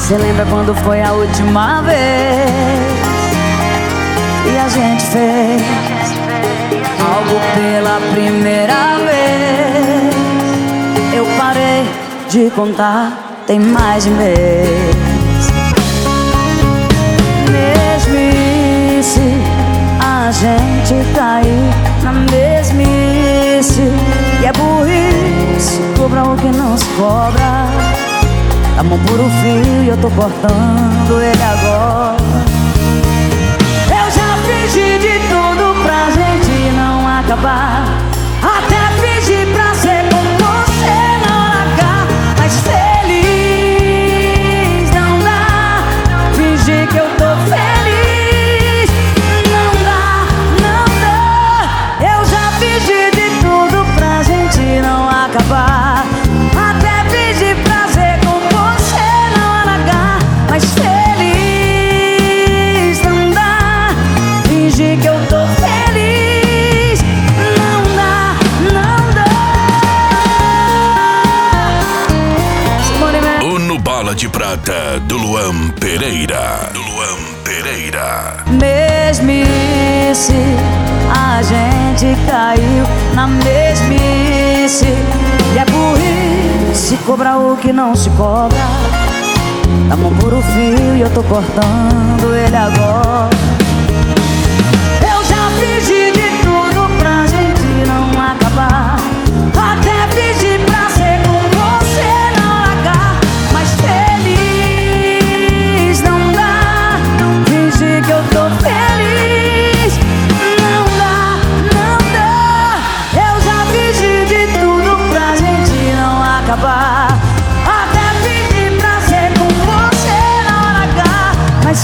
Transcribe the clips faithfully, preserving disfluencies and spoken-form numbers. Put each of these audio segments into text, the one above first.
Cê lembra quando foi a última vez e a gente fez algo pela primeira vez? Eu parei de contar, tem mais de mês. Mesmice, a gente caiu na mesmice. E é burrice, cobra o que não se cobra. A mão por o fio e eu tô cortando ele agora. Eu já fingi de tudo pra gente não acabar. Até fingi pra ser com você não largar. Mas feliz não dá. Fingir que eu tô feliz não dá, não dá. Eu já fingi de tudo pra gente não acabar. Até fingi pra ser com você não largar. Mas feliz não dá. Fingir que eu tô feliz não dá, não dá. O No Bala de Prata, do Luan Pereira. Do Luan Pereira. Mesmice, a gente caiu na mesmice. E é burrice, cobra o que não se cobra. A mão por o fio e eu tô cortando ele agora. Eu já fingi de tudo pra gente não acabar. Até fingi pra ser com você não largar. Mas feliz não dá. Fingir que eu tô feliz não dá, não dá. Eu já fingi de tudo pra gente não acabar. Até fingi pra ser com você não largar. Mas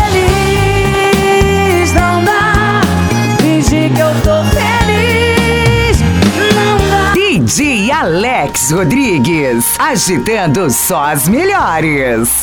feliz não dá. Fingir que eu tô feliz não dá. D J Alex Rodrigues, agitando só as melhores.